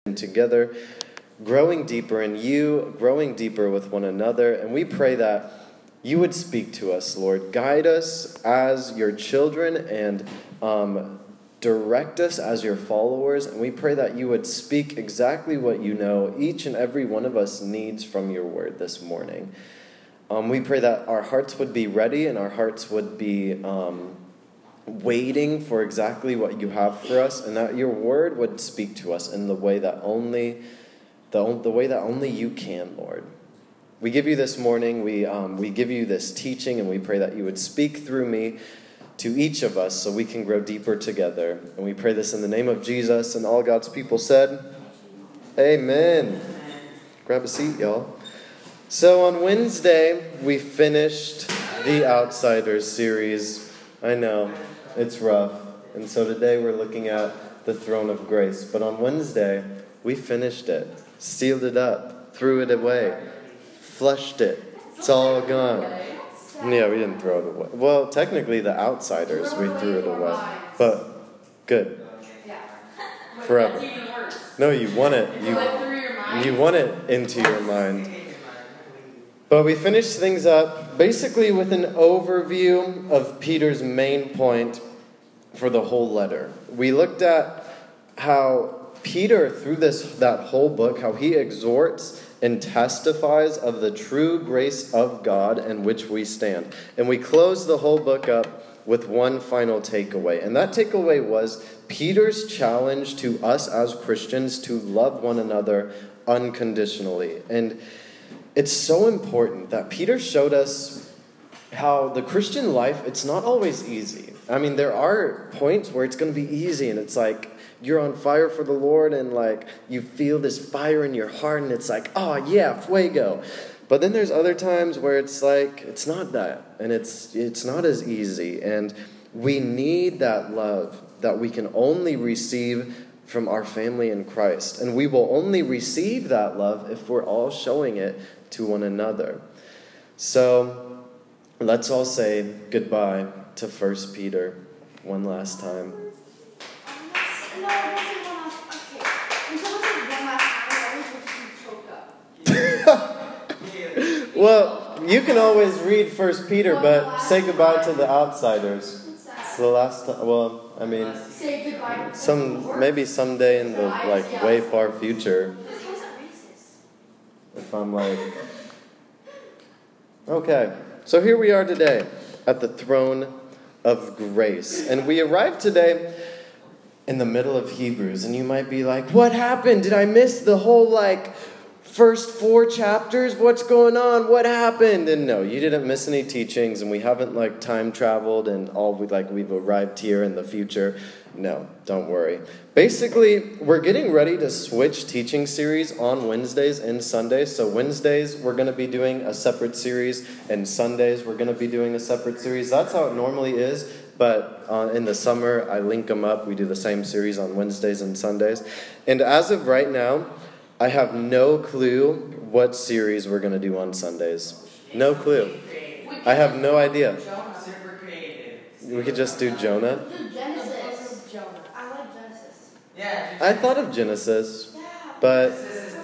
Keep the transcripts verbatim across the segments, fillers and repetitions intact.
together, growing deeper in you, growing deeper with one another. And we pray that you would speak to us, Lord. Guide us as your children and um, direct us as your followers. And we pray that you would speak exactly what you know each and every one of us needs from your word this morning. Um, we pray that our hearts would be ready and our hearts would be um, waiting for exactly what you have for us, and that your word would speak to us in the way that only the, the way that only you can, Lord. We give you this morning, we um, we give you this teaching, and we pray that you would speak through me to each of us so we can grow deeper together. And we pray this in the name of Jesus, and all God's people said, Amen. Grab a seat, y'all. So on Wednesday, we finished the Outsiders series. I know, it's rough. And so today we're looking at the throne of grace. But on Wednesday, we finished it, sealed it up, threw it away, flushed it. It's all gone. Yeah, we didn't throw it away. Well, technically the Outsiders, we threw it away. But good. Forever. No, you want it. You, you want it into your mind. But we finished things up basically with an overview of Peter's main point for the whole letter. We looked at how Peter, through this that whole book, how he exhorts and testifies of the true grace of God in which we stand. And we closed the whole book up with one final takeaway. And that takeaway was Peter's challenge to us as Christians to love one another unconditionally. And it's so important that Peter showed us how the Christian life, it's not always easy. I mean, there are points where it's going to be easy and it's like you're on fire for the Lord and like you feel this fire in your heart and it's like, oh yeah, fuego. But then there's other times where it's like, it's not that and it's it's not as easy. And we need that love that we can only receive from our family in Christ. And we will only receive that love if we're all showing it to one another. So let's all say goodbye to First Peter one last time. Well, you can always read First Peter, but say goodbye to the Outsiders. It's the last time. Well, I mean, some maybe someday in the like way far future. If I'm like, okay, so here we are today at the throne of grace. And we arrived today in the middle of Hebrews. And you might be like, what happened? Did I miss the whole, like, first four chapters? What's going on? What happened? And no, you didn't miss any teachings. And we haven't, like, time traveled and all, we like, we've arrived here in the future. No, don't worry. Basically, we're getting ready to switch teaching series on Wednesdays and Sundays. So Wednesdays, we're going to be doing a separate series, and Sundays, we're going to be doing a separate series. That's how it normally is, but uh, in the summer, I link them up. We do the same series on Wednesdays and Sundays. And as of right now, I have no clue what series we're going to do on Sundays. No clue. I have no idea. We could just do Jonah. I thought of Genesis, but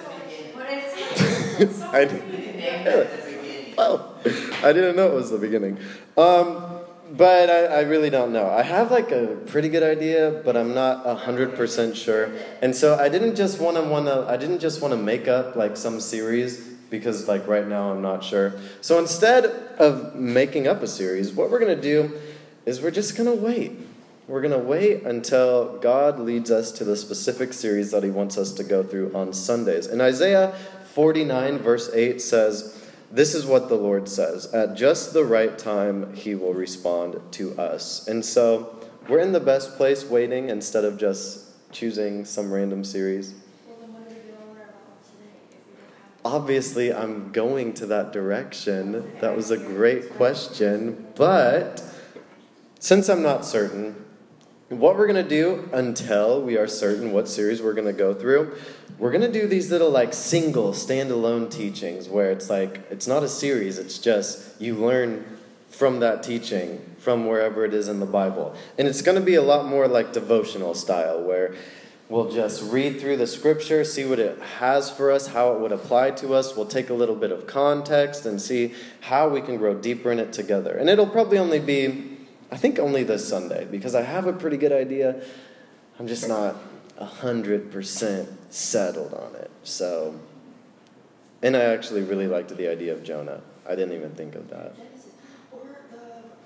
I didn't, well, I didn't know it was the beginning. Um, but I, I really don't know. I have like a pretty good idea, but I'm not a hundred percent sure. And so I didn't just want to want to. I didn't just want to make up like some series because like right now I'm not sure. So instead of making up a series, what we're gonna do is we're just gonna wait. We're going to wait until God leads us to the specific series that he wants us to go through on Sundays. And Isaiah forty-nine verse eight says, this is what the Lord says. At just the right time, he will respond to us. And so we're in the best place waiting instead of just choosing some random series. Well, then what are we doing about today if we don't have to? Obviously, I'm going to that direction. That was a great question. But since I'm not certain, what we're going to do until we are certain what series we're going to go through, we're going to do these little like single standalone teachings where it's like, it's not a series, it's just you learn from that teaching, from wherever it is in the Bible. And it's going to be a lot more like devotional style where we'll just read through the scripture, see what it has for us, how it would apply to us. We'll take a little bit of context and see how we can grow deeper in it together. And it'll probably only be, I think only this Sunday, because I have a pretty good idea. I'm just not one hundred percent settled on it. So, and I actually really liked the idea of Jonah. I didn't even think of that. Or the,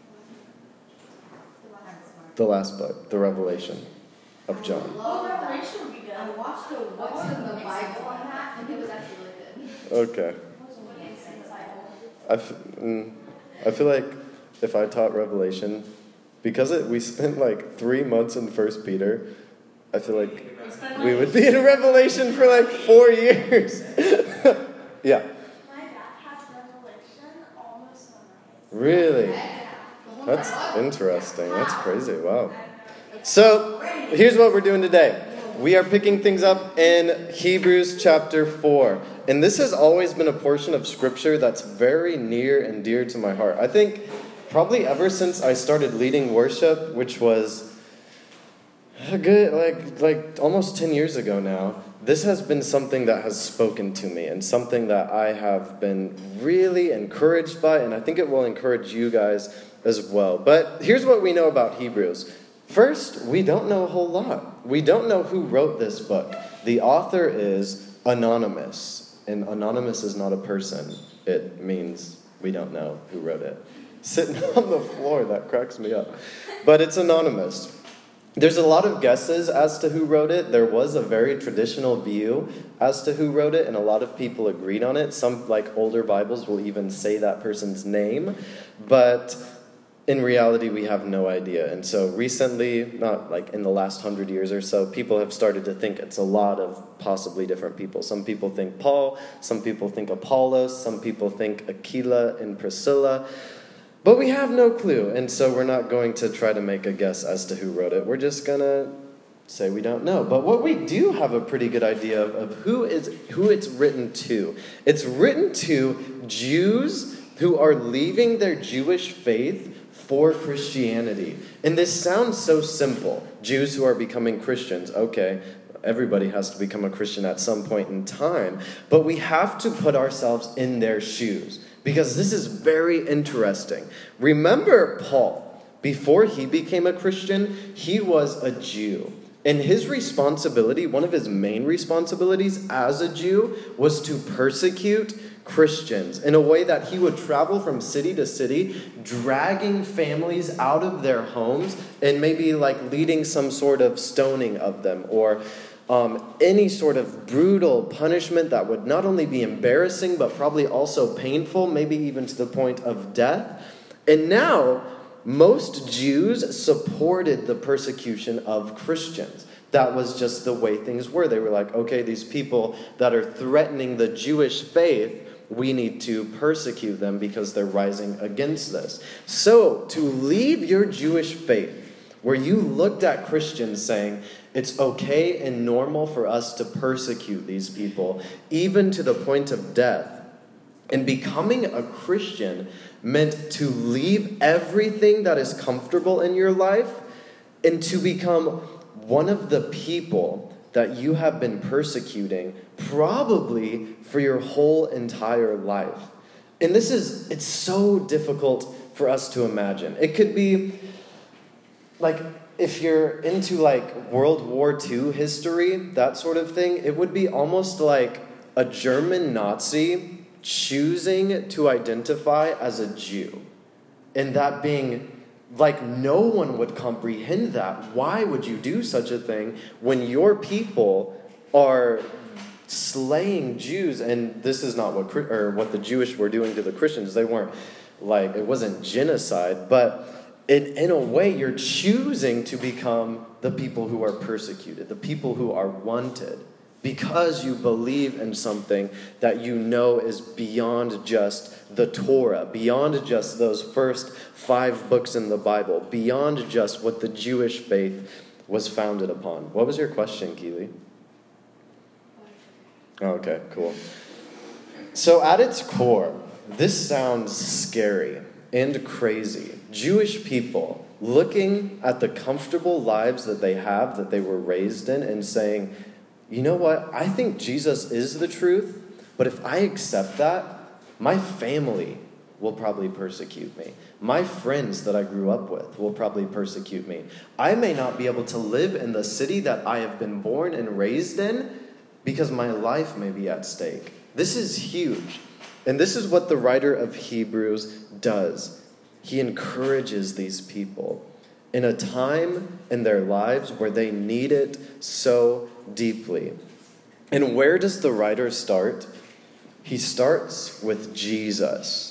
the last one. The last book, the Revelation of John. Oh, Revelation would be good. I watched the What's in the Bible on that, and it was actually really good. Okay. I, f- mm, I feel like if I taught Revelation, because it, we spent like three months in First Peter, I feel like we would be in Revelation for like four years. Yeah. My dad has Revelation almost memorized. Really? That's interesting. That's crazy. Wow. So, here's what we're doing today. We are picking things up in Hebrews chapter four. And this has always been a portion of Scripture that's very near and dear to my heart. I think probably ever since I started leading worship, which was a good, like, like almost ten years ago now, this has been something that has spoken to me and something that I have been really encouraged by, and I think it will encourage you guys as well. But here's what we know about Hebrews. First, we don't know a whole lot. We don't know who wrote this book. The author is anonymous, and anonymous is not a person. It means we don't know who wrote it. Sitting on the floor, that cracks me up. But it's anonymous. There's a lot of guesses as to who wrote it. There was a very traditional view as to who wrote it, and a lot of people agreed on it. Some, like older Bibles, will even say that person's name. But in reality, we have no idea. And so recently, not like in the last hundred years or so, people have started to think it's a lot of possibly different people. Some people think Paul, some people think Apollos, some people think Aquila and Priscilla. But we have no clue, and so we're not going to try to make a guess as to who wrote it. We're just going to say we don't know. But what we do have a pretty good idea of, of who is who it's written to. It's written to Jews who are leaving their Jewish faith for Christianity. And this sounds so simple. Jews who are becoming Christians. Okay, everybody has to become a Christian at some point in time. But we have to put ourselves in their shoes, because this is very interesting. Remember Paul. Before he became a Christian, he was a Jew. And his responsibility, one of his main responsibilities as a Jew, was to persecute Christians in a way that he would travel from city to city, dragging families out of their homes and maybe like leading some sort of stoning of them, or Um, any sort of brutal punishment that would not only be embarrassing, but probably also painful, maybe even to the point of death. And now, most Jews supported the persecution of Christians. That was just the way things were. They were like, okay, these people that are threatening the Jewish faith, we need to persecute them because they're rising against this. So, to leave your Jewish faith, where you looked at Christians saying, it's okay and normal for us to persecute these people, even to the point of death. And becoming a Christian meant to leave everything that is comfortable in your life and to become one of the people that you have been persecuting, probably for your whole entire life. And this is, it's so difficult for us to imagine. It could be like, if you're into like World War Two history, that sort of thing, it would be almost like a German Nazi choosing to identify as a Jew. And that being like, no one would comprehend that. Why would you do such a thing when your people are slaying Jews? And this is not what or what the Jewish were doing to the Christians. They weren't like, it wasn't genocide, but In, in a way, you're choosing to become the people who are persecuted, the people who are wanted, because you believe in something that you know is beyond just the Torah, beyond just those first five books in the Bible, beyond just what the Jewish faith was founded upon. What was your question, Keely? Okay, cool. So at its core, this sounds scary and crazy. Jewish people looking at the comfortable lives that they have, that they were raised in, and saying, you know what, I think Jesus is the truth, but if I accept that, my family will probably persecute me. My friends that I grew up with will probably persecute me. I may not be able to live in the city that I have been born and raised in because my life may be at stake. This is huge. And this is what the writer of Hebrews does. He encourages these people in a time in their lives where they need it so deeply. And where does the writer start? He starts with Jesus.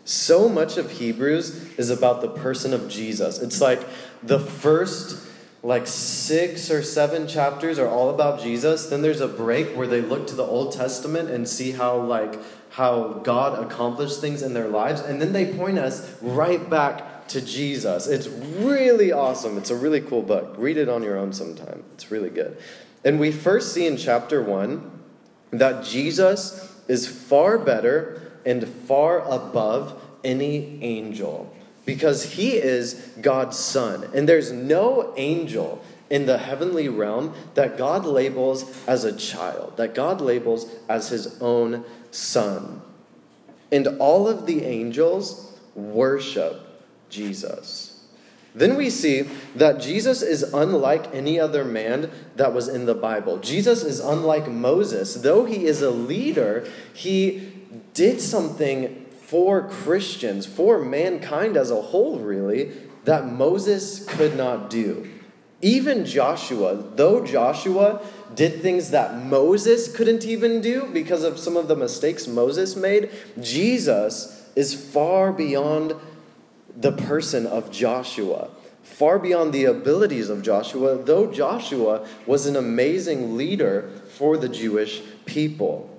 So much of Hebrews is about the person of Jesus. It's like the first like six or seven chapters are all about Jesus. Then there's a break where they look to the Old Testament and see how like how God accomplished things in their lives. And then they point us right back to Jesus. It's really awesome. It's a really cool book. Read it on your own sometime. It's really good. And we first see in chapter one that Jesus is far better and far above any angel, because he is God's son. And there's no angel in the heavenly realm that God labels as a child, that God labels as his own son. And all of the angels worship Jesus. Then we see that Jesus is unlike any other man that was in the Bible. Jesus is unlike Moses. Though he is a leader, he did something for Christians, for mankind as a whole, really, that Moses could not do. Even Joshua, though Joshua did things that Moses couldn't even do because of some of the mistakes Moses made, Jesus is far beyond the person of Joshua, far beyond the abilities of Joshua, though Joshua was an amazing leader for the Jewish people.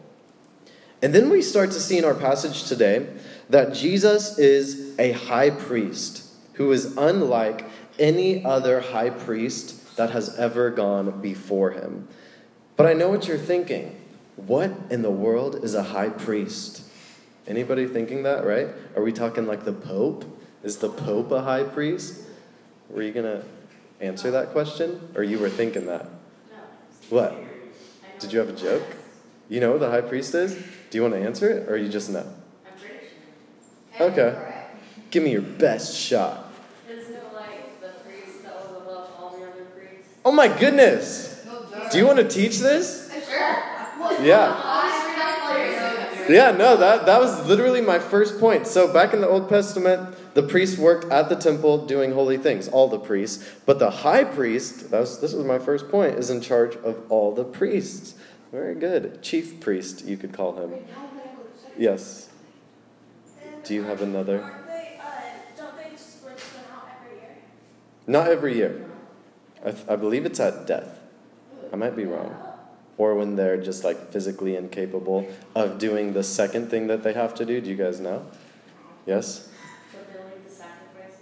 And then we start to see in our passage today that Jesus is a high priest who is unlike any other high priest that has ever gone before him. But I know what you're thinking. What in the world is a high priest? Anybody thinking that, right? Are we talking like the Pope? Is the Pope a high priest? Were you going to answer that question? Or you were thinking that? No. What? Did you have a joke? You know who the high priest is? Do you want to answer it, or you just know? I'm pretty sure. Okay. Give me your best shot. Isn't it like the priest that was above all the other priests? Oh my goodness! Do you want to teach this? Yeah. Yeah, no, that, that was literally my first point. So back in the Old Testament, the priests worked at the temple doing holy things, all the priests. But the high priest, that was, this was my first point, is in charge of all the priests. Very good. Chief priest, you could call him. Yes. Do you have another? Aren't they, uh, don't they switch them out every year? Not every year. I, th- I believe it's at death. I might be wrong. Or when they're just like physically incapable of doing the second thing that they have to do. Do you guys know? Yes? But they leave the sacrifices?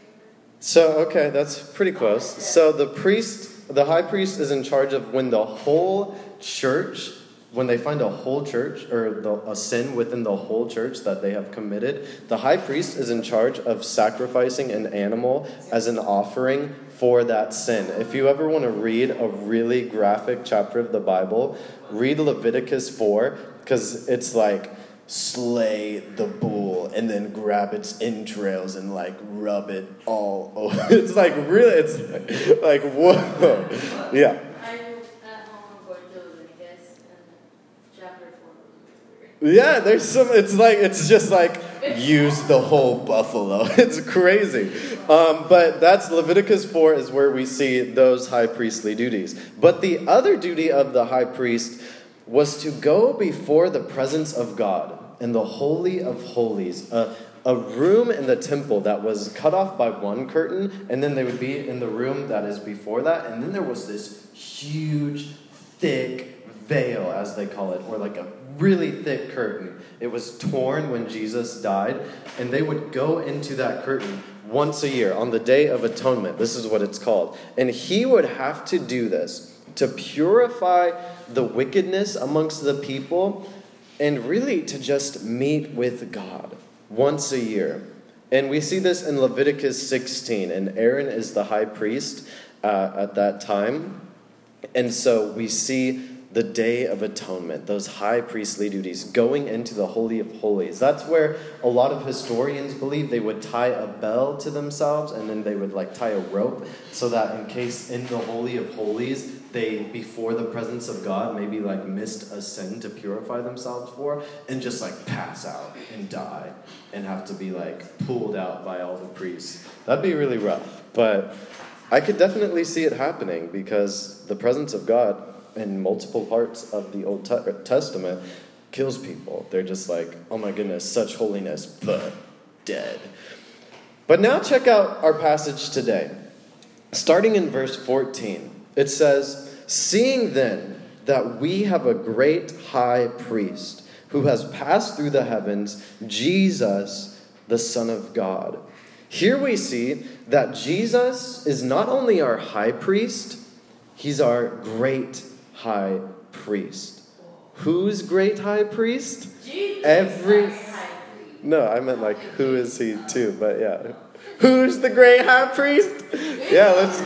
So, okay, that's pretty close. So the priest, the high priest is in charge of when the whole church, when they find a whole church or the, a sin within the whole church that they have committed, the high priest is in charge of sacrificing an animal as an offering for that sin. If you ever want to read a really graphic chapter of the Bible, read Leviticus four, because it's like, slay the bull and then grab its entrails and like rub it all over. It's like really, it's like, whoa. Yeah. I'm at home, I'm going to Leviticus, and chapter four was weird. Yeah, there's some, it's like, it's just like, use the whole buffalo. It's crazy. Um, but that's Leviticus four is where we see those high priestly duties. But the other duty of the high priest was to go before the presence of God in the Holy of Holies, a, a room in the temple that was cut off by one curtain, and then they would be in the room that is before that, and then there was this huge, thick veil, as they call it, or like a really thick curtain. It was torn when Jesus died, and they would go into that curtain once a year on the Day of Atonement. This is what it's called. And he would have to do this to purify the wickedness amongst the people and really to just meet with God once a year. And we see this in Leviticus sixteen, and Aaron is the high priest uh, at that time. And so we see the Day of Atonement, those high priestly duties, going into the Holy of Holies. That's where a lot of historians believe they would tie a bell to themselves, and then they would like tie a rope so that in case in the Holy of Holies, they, before the presence of God, maybe like missed a sin to purify themselves for, and just like pass out and die and have to be like pulled out by all the priests. That'd be really rough, but I could definitely see it happening because the presence of God in multiple parts of the Old Testament kills people. They're just like, oh my goodness, such holiness, but dead. But now check out our passage today. Starting in verse fourteen, it says, "Seeing then that we have a great high priest who has passed through the heavens, Jesus, the Son of God." Here we see that Jesus is not only our high priest, he's our great high priest. Who's great high priest? Jesus. Every No, I meant like who is he too, but yeah. Who's the great high priest? Yeah, let's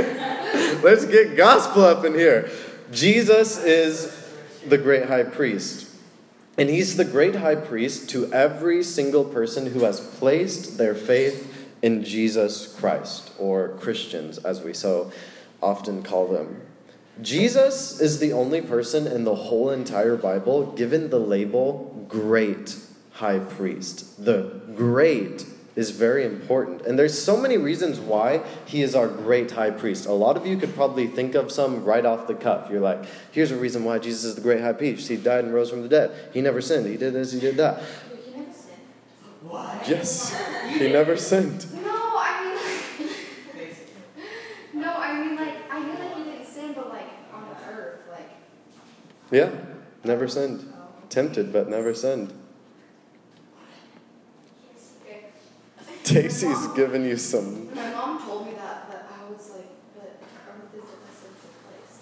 get let's get gospel up in here. Jesus is the great high priest. And he's the great high priest to every single person who has placed their faith in Jesus Christ, or Christians as we so often call them. Jesus is the only person in the whole entire Bible given the label great high priest. The great is very important. And there's so many reasons why he is our great high priest. A lot of you could probably think of some right off the cuff. You're like, here's a reason why Jesus is the great high priest. He died and rose from the dead. He never sinned. He did this, he did that. Wait, he never sinned. What? Yes, he never sinned. No, I mean, like, no, I mean, like, I knew that he didn't sin, but like on earth, like. Yeah, never sinned. Tempted, but never sinned. Stacy's giving you some. My mom told me that, but I was like, but earth is a sinful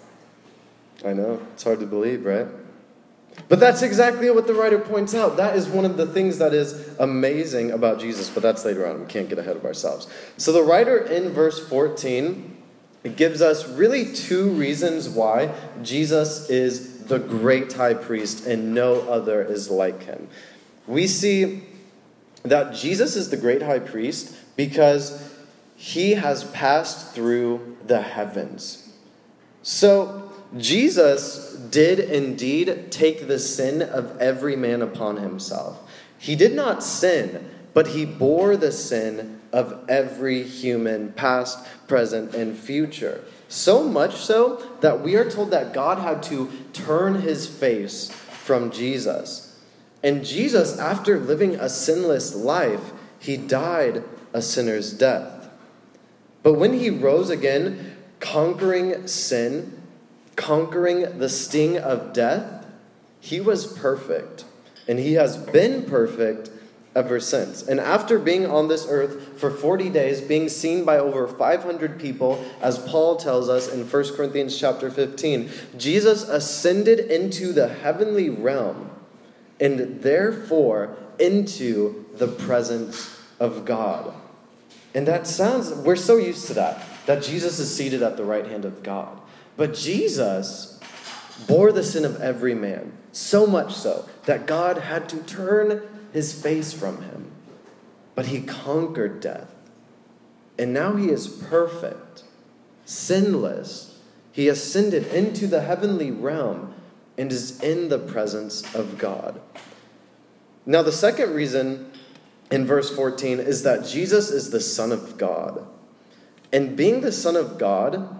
place. I know, it's hard to believe, right? But that's exactly what the writer points out. That is one of the things that is amazing about Jesus, but that's later on. We can't get ahead of ourselves. So the writer in verse fourteen gives us really two reasons why Jesus is the great high priest and no other is like him. We see that Jesus is the great high priest because he has passed through the heavens. So Jesus did indeed take the sin of every man upon himself. He did not sin, but he bore the sin of every human, past, present, and future. So much so that we are told that God had to turn his face from Jesus. And Jesus, after living a sinless life, he died a sinner's death. But when he rose again, conquering sin, conquering the sting of death, he was perfect. And he has been perfect ever since. And after being on this earth for forty days, being seen by over five hundred people, as Paul tells us in First Corinthians chapter fifteen, Jesus ascended into the heavenly realm and therefore into the presence of God. And that sounds, we're so used to that, that Jesus is seated at the right hand of God. But Jesus bore the sin of every man, so much so that God had to turn his face from him. But he conquered death. And now he is perfect, sinless. He ascended into the heavenly realm and is in the presence of God. Now, the second reason in verse fourteen is that Jesus is the Son of God. And being the Son of God,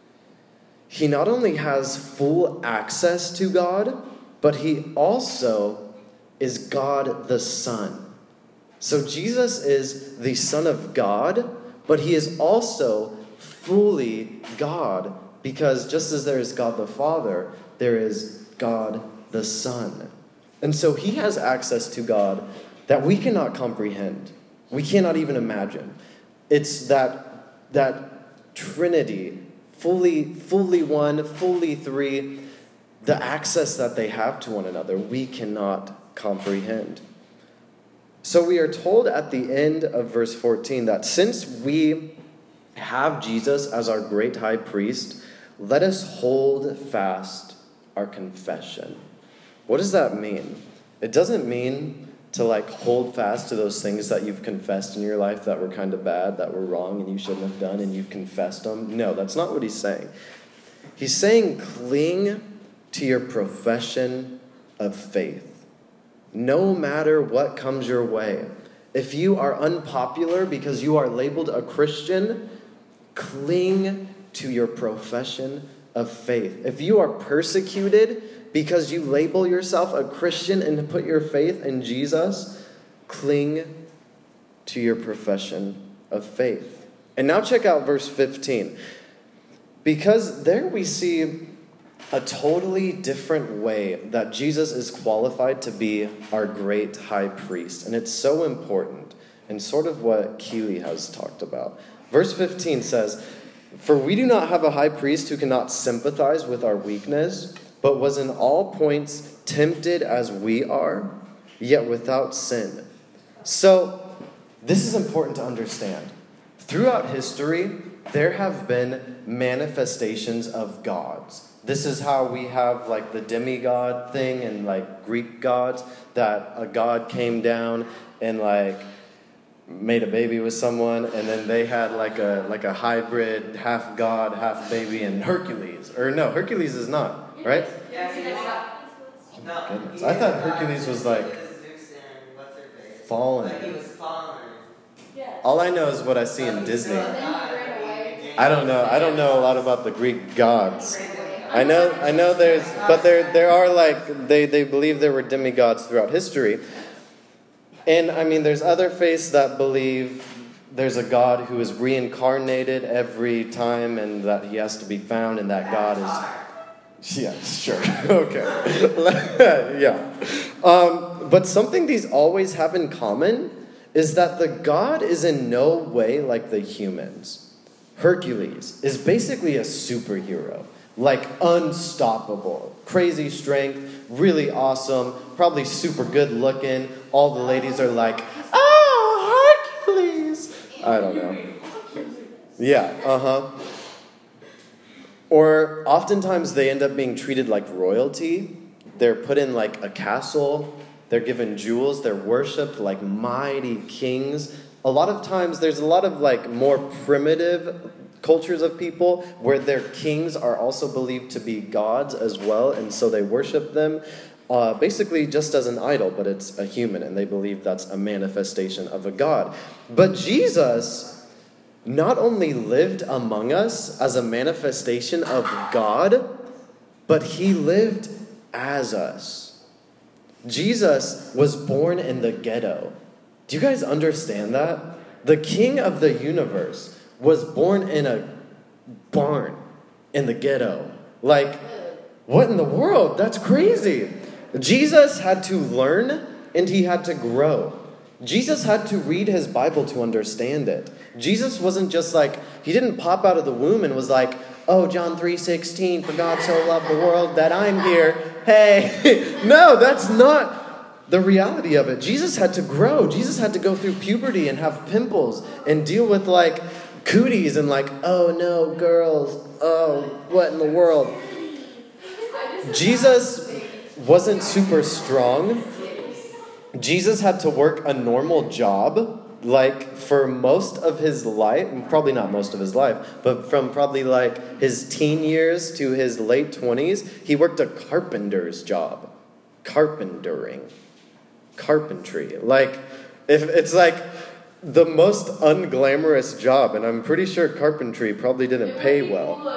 he not only has full access to God, but he also is God the Son. So Jesus is the Son of God, but he is also fully God, because just as there is God the Father, there is God the Son. And so he has access to God that we cannot comprehend. We cannot even imagine. It's that, that Trinity, fully, fully one, fully three, the access that they have to one another, we cannot comprehend. So we are told at the end of verse fourteen that since we have Jesus as our great high priest, let us hold fast our confession. What does that mean? It doesn't mean to like hold fast to those things that you've confessed in your life that were kind of bad, that were wrong and you shouldn't have done, and you've confessed them. No, that's not what he's saying. He's saying cling to your profession of faith, no matter what comes your way. If you are unpopular because you are labeled a Christian, cling to your profession of faith. If you are persecuted because you label yourself a Christian and put your faith in Jesus, cling to your profession of faith. And now check out verse fifteen. Because there we see a totally different way that Jesus is qualified to be our great high priest. And it's so important, and sort of what Keeley has talked about. Verse fifteen says, "For we do not have a high priest who cannot sympathize with our weakness, but was in all points tempted as we are, yet without sin." So, this is important to understand. Throughout history, there have been manifestations of gods. This is how we have like the demigod thing and like Greek gods, that a god came down and like made a baby with someone, and then they had like a like a hybrid, half god, half baby, and Hercules. Or no, Hercules is not, right? Yeah, he was. No, Goodness. I thought Hercules was like fallen. Like he was fallen. All I know is what I see in Disney. I don't know. I don't know a lot about the Greek gods. I know. I know. There's, but there there are like they they believe there were demigods throughout history. And I mean, there's other faiths that believe there's a God who is reincarnated every time, and that he has to be found, and that God is. Yeah, sure. Okay. Yeah. Um, but something these always have in common is that the God is in no way like the humans. Hercules is basically a superhero, like unstoppable, crazy strength, really awesome, probably super good looking. All the ladies are like, "Oh, Hercules!" I don't know. Yeah, uh-huh. Or oftentimes they end up being treated like royalty. They're put in like a castle. They're given jewels. They're worshipped like mighty kings. A lot of times there's a lot of like more primitive cultures of people where their kings are also believed to be gods as well, and so they worship them uh, basically just as an idol, but it's a human, and they believe that's a manifestation of a god. But Jesus not only lived among us as a manifestation of God, but he lived as us. Jesus was born in the ghetto. Do you guys understand that? The king of the universe was born in a barn in the ghetto. Like, what in the world? That's crazy. Jesus had to learn and he had to grow. Jesus had to read his Bible to understand it. Jesus wasn't just like, he didn't pop out of the womb and was like, "Oh, John three sixteen, for God so loved the world that I'm here. Hey." No, that's not the reality of it. Jesus had to grow. Jesus had to go through puberty and have pimples and deal with like cooties and like, "Oh no, girls. Oh, what in the world?" Jesus wasn't super strong. Jesus had to work a normal job, like for most of his life, probably not most of his life, but from probably like his teen years to his late twenties, he worked a carpenter's job. Carpentering. Carpentry. Like, if it's like the most unglamorous job, and I'm pretty sure carpentry probably didn't pay well.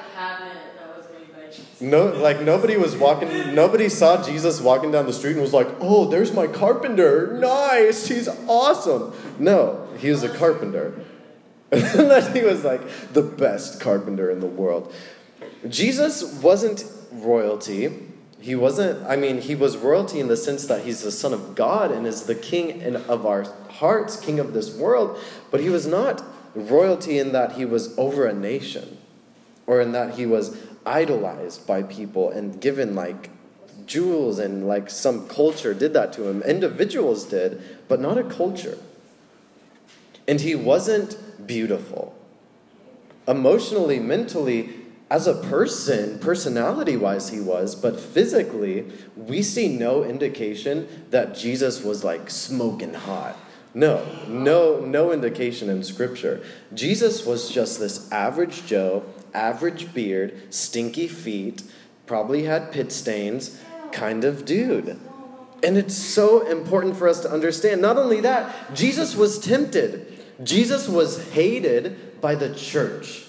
No, like nobody was walking, nobody saw Jesus walking down the street and was like, "Oh, there's my carpenter. Nice, he's awesome." No, he was a carpenter. And then he was like the best carpenter in the world. Jesus wasn't royalty. He wasn't, I mean, he was royalty in the sense that he's the Son of God and is the King of our hearts, King of this world. But he was not royalty in that he was over a nation, or in that he was idolized by people and given like jewels and like some culture did that to him. Individuals did, but not a culture. And he wasn't beautiful. Emotionally, mentally, as a person, personality-wise he was, but physically, we see no indication that Jesus was like smoking hot. No, no, no indication in Scripture. Jesus was just this average Joe, average beard, stinky feet, probably had pit stains kind of dude. And it's so important for us to understand. Not only that, Jesus was tempted. Jesus was hated by the church,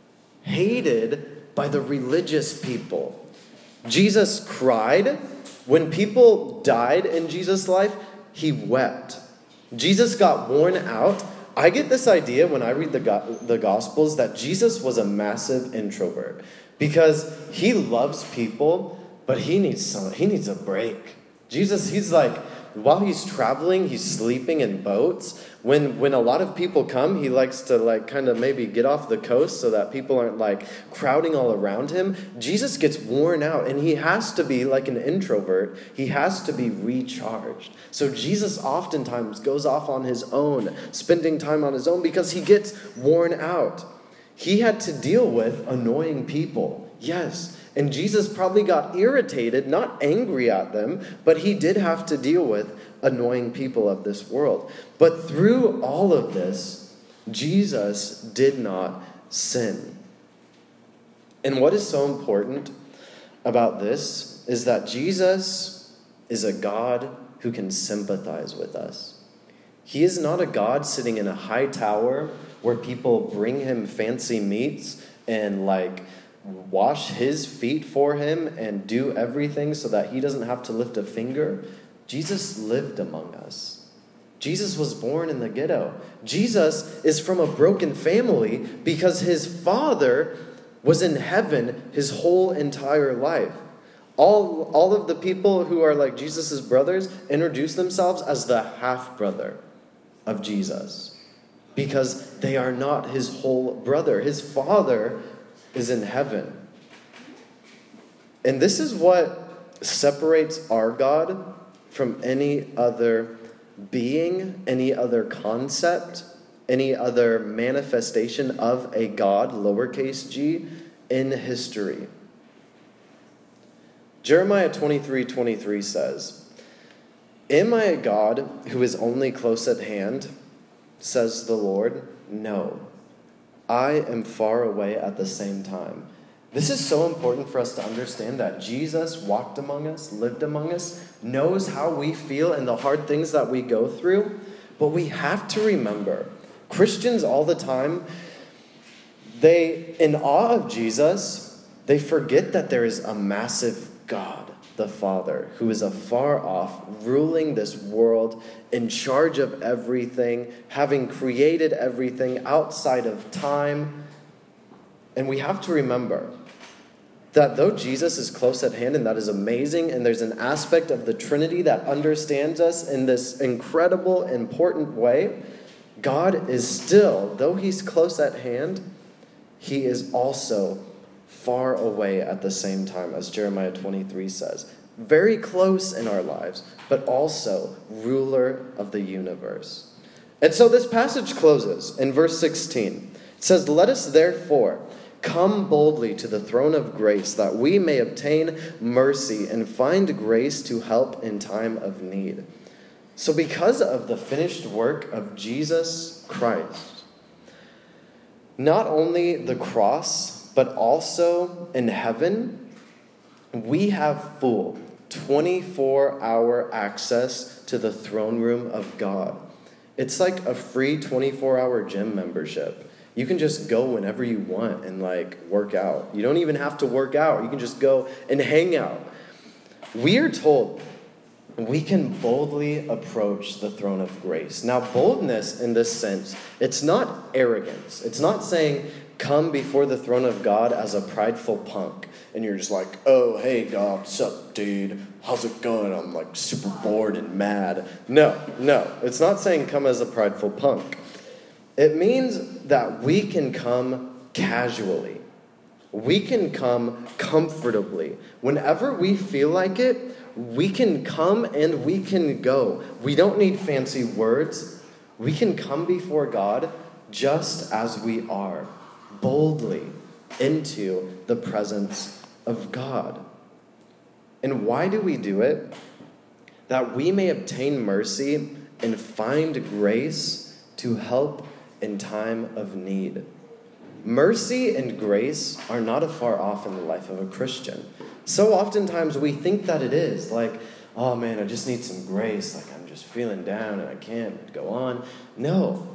hated by the religious people. Jesus cried. When people died in Jesus' life, he wept. Jesus got worn out. I get this idea when I read the go- the Gospels that Jesus was a massive introvert because he loves people, but he needs some, he needs a break. Jesus, he's like, while he's traveling, he's sleeping in boats. When when a lot of people come, he likes to like kind of maybe get off the coast so that people aren't like crowding all around him. Jesus gets worn out and he has to be like an introvert. He has to be recharged. So Jesus oftentimes goes off on his own, spending time on his own because he gets worn out. He had to deal with annoying people. Yes. And Jesus probably got irritated, not angry at them, but he did have to deal with annoying people of this world. But through all of this, Jesus did not sin. And what is so important about this is that Jesus is a God who can sympathize with us. He is not a God sitting in a high tower where people bring him fancy meats and like wash his feet for him and do everything so that he doesn't have to lift a finger. Jesus lived among us. Jesus was born in the ghetto. Jesus is from a broken family because his father was in heaven his whole entire life. All, all of the people who are like Jesus' brothers introduce themselves as the half-brother of Jesus because they are not his whole brother. His father is in heaven. And this is what separates our God from any other being, any other concept, any other manifestation of a God, lowercase g, in history. Jeremiah twenty-three twenty-three says, "Am I a God who is only close at hand, says the Lord? No. I am far away at the same time." This is so important for us to understand that Jesus walked among us, lived among us, knows how we feel and the hard things that we go through. But we have to remember, Christians all the time, they, in awe of Jesus, they forget that there is a massive God, the Father, who is afar off, ruling this world, in charge of everything, having created everything outside of time. And we have to remember that though Jesus is close at hand, and that is amazing, and there's an aspect of the Trinity that understands us in this incredible, important way, God is still, though he's close at hand, he is also far away at the same time, as Jeremiah twenty-three says. Very close in our lives, but also ruler of the universe. And so this passage closes in verse sixteen. It says, "Let us therefore come boldly to the throne of grace, that we may obtain mercy and find grace to help in time of need." So because of the finished work of Jesus Christ, not only the cross, but also in heaven, we have full twenty-four hour access to the throne room of God. It's like a free twenty-four hour gym membership. You can just go whenever you want and like work out. You don't even have to work out. You can just go and hang out. We are told we can boldly approach the throne of grace. Now, boldness in this sense, it's not arrogance. It's not saying come before the throne of God as a prideful punk. And you're just like, "Oh, hey, God, what's up, dude? How's it going? I'm like super bored and mad." No, no. It's not saying come as a prideful punk. It means that we can come casually. We can come comfortably. Whenever we feel like it, we can come and we can go. We don't need fancy words. We can come before God just as we are, boldly into the presence of God. And why do we do it? That we may obtain mercy and find grace to help in time of need. Mercy and grace are not afar off in the life of a Christian. So oftentimes we think that it is. Like, oh man, I just need some grace. Like, I'm just feeling down and I can't go on. No.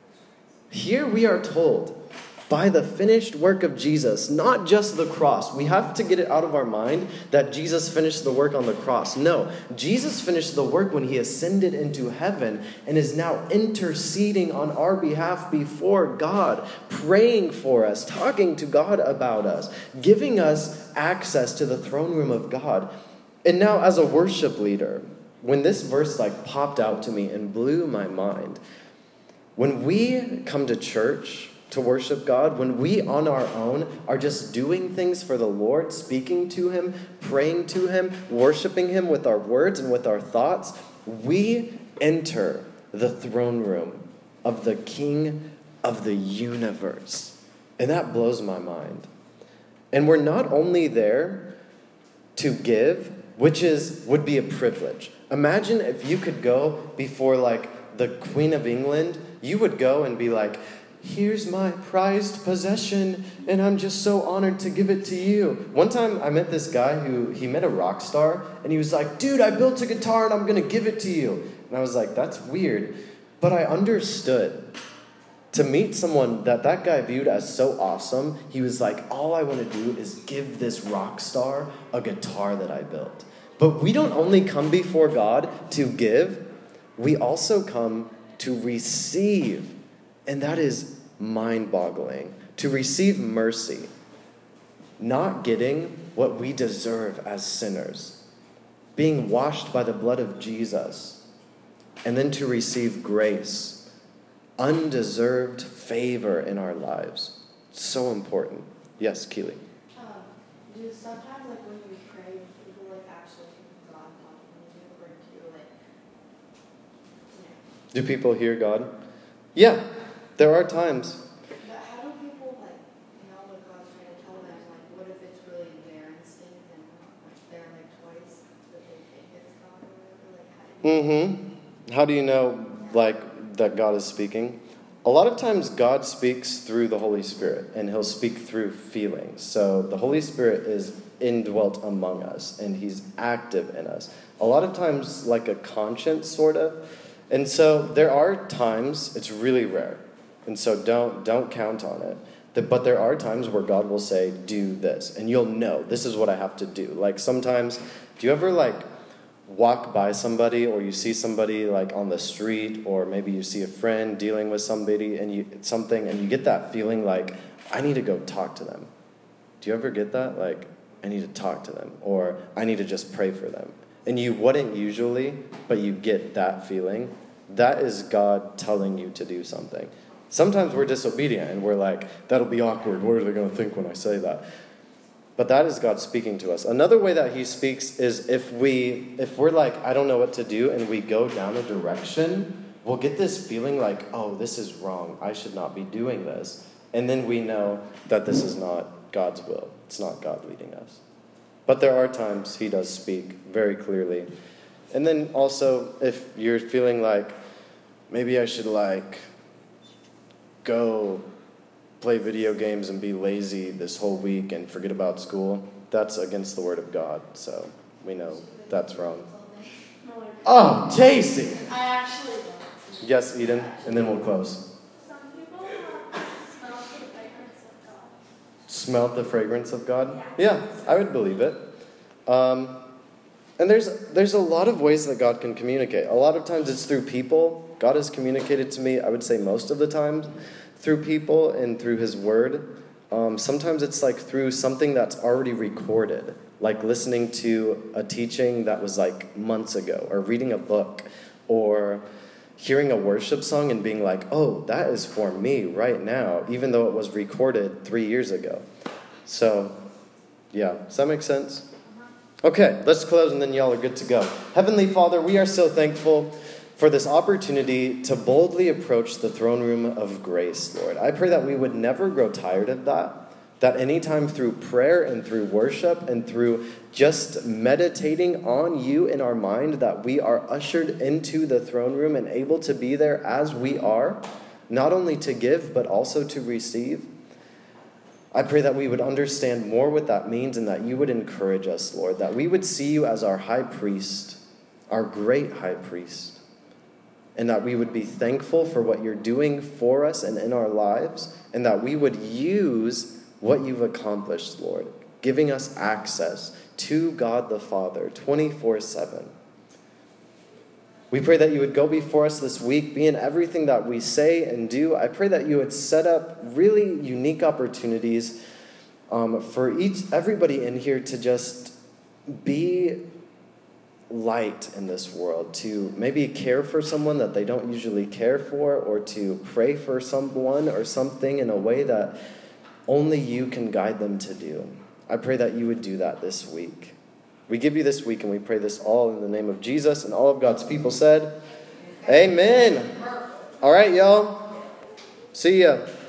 Here we are told, by the finished work of Jesus, not just the cross. We have to get it out of our mind that Jesus finished the work on the cross. No, Jesus finished the work when he ascended into heaven and is now interceding on our behalf before God, praying for us, talking to God about us, giving us access to the throne room of God. And now as a worship leader, when this verse like popped out to me and blew my mind, when we come to church to worship God, when we on our own are just doing things for the Lord, speaking to him, praying to him, worshiping him with our words and with our thoughts, we enter the throne room of the King of the universe. And that blows my mind. And we're not only there to give, which is would be a privilege. Imagine if you could go before like the Queen of England, you would go and be like, here's my prized possession, and I'm just so honored to give it to you. One time I met this guy who, he met a rock star, and he was like, dude, I built a guitar and I'm going to give it to you. And I was like, that's weird. But I understood. To meet someone that that guy viewed as so awesome, he was like, all I want to do is give this rock star a guitar that I built. But we don't only come before God to give, we also come to receive. And that is mind-boggling. To receive mercy, not getting what we deserve as sinners, being washed by the blood of Jesus, and then to receive grace, undeserved favor in our lives. So important. Yes, Keely. Um, do sometimes, like, when you pray, people, like, actually hear God talking to you, or do you, like, yeah. Do people hear God? Yeah. There are times. But how do people, like, know what God's trying to tell them? Like, what if it's really their instinct and not, like, their, like, choice that they think it's God or whatever? Like, how do you Mm-hmm. How do you know, like, that God is speaking? A lot of times God speaks through the Holy Spirit, and he'll speak through feelings. So the Holy Spirit is indwelt among us, and he's active in us. A lot of times, like a conscience, sort of. And so there are times, it's really rare, and so don't don't count on it. But there are times where God will say, do this. And you'll know, this is what I have to do. Like sometimes, do you ever like walk by somebody or you see somebody like on the street, or maybe you see a friend dealing with somebody and you something and you get that feeling like, I need to go talk to them. Do you ever get that? Like, I need to talk to them, or I need to just pray for them. And you wouldn't usually, but you get that feeling. That is God telling you to do something. Sometimes we're disobedient and we're like, that'll be awkward. What are they going to think when I say that? But that is God speaking to us. Another way that he speaks is if, we, if we're like, I don't know what to do, and we go down a direction, we'll get this feeling like, oh, this is wrong. I should not be doing this. And then we know that this is not God's will. It's not God leading us. But there are times he does speak very clearly. And then also, if you're feeling like, maybe I should like go play video games and be lazy this whole week and forget about school, that's against the word of God. So we know that's wrong. Oh, Tasty! I actually don't. Yes, Eden, and then we'll close. Some people smell the fragrance of God. Smelled the fragrance of God? Yeah, I would believe it. Um, and there's there's a lot of ways that God can communicate. A lot of times it's through people. God has communicated to me, I would say most of the time, through people and through his word. Um, sometimes it's like through something that's already recorded, like listening to a teaching that was like months ago, or reading a book, or hearing a worship song and being like, oh, that is for me right now, even though it was recorded three years ago. So, yeah. Does that make sense? Okay, let's close and then y'all are good to go. Heavenly Father, we are so thankful for this opportunity to boldly approach the throne room of grace, Lord. I pray that we would never grow tired of that, that anytime through prayer and through worship and through just meditating on you in our mind, that we are ushered into the throne room and able to be there as we are, not only to give, but also to receive. I pray that we would understand more what that means and that you would encourage us, Lord, that we would see you as our high priest, our great high priest, and that we would be thankful for what you're doing for us and in our lives, and that we would use what you've accomplished, Lord, giving us access to God the Father twenty-four seven. We pray that you would go before us this week, be in everything that we say and do. I pray that you would set up really unique opportunities um, for each everybody in here to just be light in this world, to maybe care for someone that they don't usually care for, or to pray for someone or something in a way that only you can guide them to do. I pray that you would do that this week. We give you this week and we pray this all in the name of Jesus, and all of God's people said, Amen. All right, y'all. See ya.